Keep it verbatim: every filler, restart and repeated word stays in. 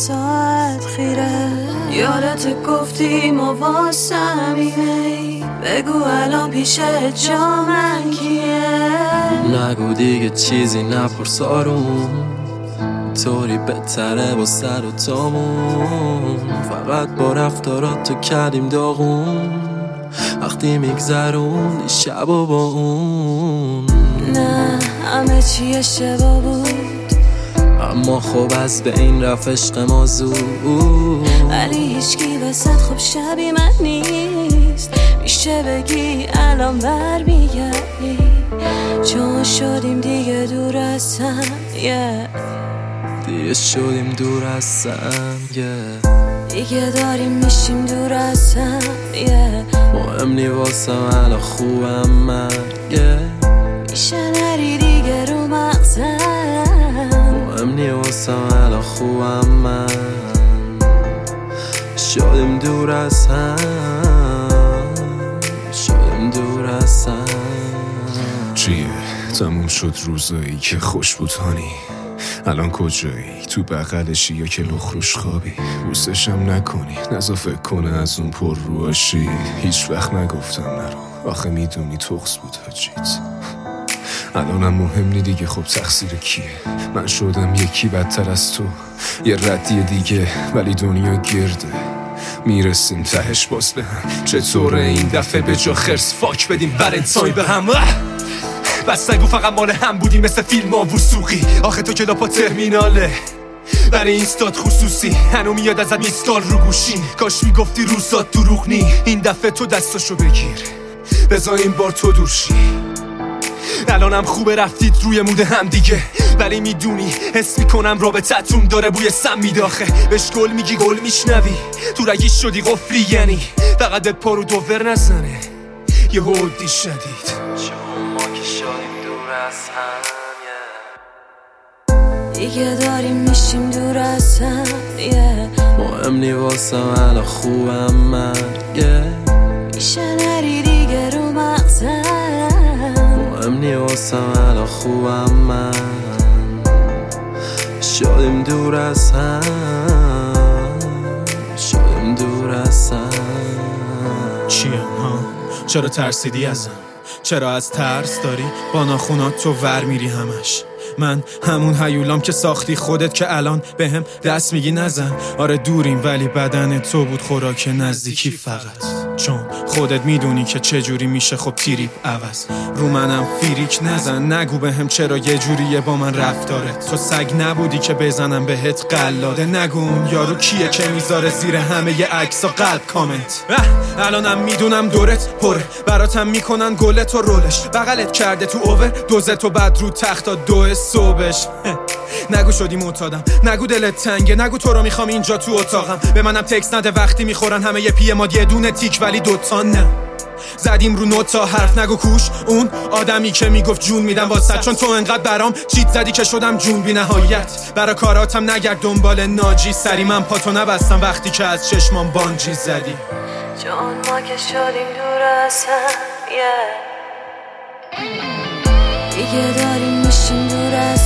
ساعت خیره. یادت گفتی ما واسمینه، بگو الان پیش جا من کیه. نگو دیگه چیزی نپرس آروم، طوری بهتره با سر و تامون. فقط با رفتارات تو کردیم داغون، وقتی میگذروندی شب و با اون. نه همه چی اشتباه بود، اما خب از به این رفت عشق ما زود. ولی هیچکی وسط خب شبی من نیست، میشه بگی الان بر میگردی. چون شدیم دیگه دور از هم yeah. دیگه شدیم دور از هم yeah. دیگه داریم میشیم دور از هم yeah. مهم نی واسم الان خوبم من yeah. میشه نری دیگه رو مغزم، مهم نی واسم الان خوبم من. شدیم دور از هم، شدیم دور از هم. چیه؟ تموم شد روزایی که خوش بود هانی، الان کجایی؟ تو بغلشی یا که لخروش خوابی؟ بوسشم نکنی نزا فکر کنه از اون پر رواشی. هیچ وقت نگفتم نرو، آخه میدونی تخص بود حاجیت. الانم مهم نی دیگه، خب تقصیر کیه؟ من شدم یکی بدتر از تو، یه ردی دیگه ولی دنیا گرده. میرسیم تهش باز به هم، چطوره این دفعه به جا خرس فاک بدیم ولنتاین به هم؟ بس نگو فقط مال هم بودی مثل فیلم ها وسوقی. آخه تو کلاپا ترمیناله برای اینستاد خصوصی، هنو میاد ازت میسکال رو گوشین. کاش میگفتی روزات دروغ نی، این دفعه تو دستاشو بگیر بذار این بار تو دورشی. الانم خوبه رفتید روی مود هم دیگه، ولی میدونی حس میکنم رابطتون داره بوی سم میداخه. بهش گل میگی گل میشنوی، تو رگی شدی قفلی یعنی فقط به پارو دوور نزنه یه هودی شدید. چون ما که شدیم دور از هم yeah. دیگه داریم میشیم دور از هم yeah. مهم نی واسم الان خوبم من yeah. میشه نری دیگه رو مغزم، مهم نی واسم الان خوبم من. شدیم دور از هم، شدیم دور از هم. چیم ها؟ چرا ترسیدی ازم؟ چرا از ترس داری با ناخونات تو ور میری همش؟ من همون هیولام که ساختی خودت که الان به هم دست میگی نزن. آره دوریم ولی بدن تو بود خوراک نزدیکی فقط. چون خودت میدونی که چجوری میشه خب تیریب عوض. رو منم فیریک نزن، نگو به هم چرا یه جوریه با من رفتارت. تو سگ نبودی که بزنم بهت قلاده. نگو اون یارو کیه که میذاره زیر همه ی عکس و قلب کامنت. الانم میدونم دورت پره، براتم میکنن گلت و رولش. بغلت کرده تو اوور دوزت و بعد رو تختا دو صبحش. نگو شدی معتادم، نگو دلت تنگه، نگو تو رو میخوام اینجا تو اتاقم. به منم تکس نده وقتی میخورن همه یه پی ما یه دونه تیک ولی دوتا نه. زدیم رو نوتا حرف نگو کوش اون آدمی که میگفت جون میدم واسه. چون تو انقدر برام چیت زدی که شدم جون بی نهایت. برا کاراتم نگرد دنبال ناجی، سری من پاتو نبستم وقتی که از چشمام بانجی زدی. چون ما که شدیم دور از هم yeah. دیگه داریم میشیم دور از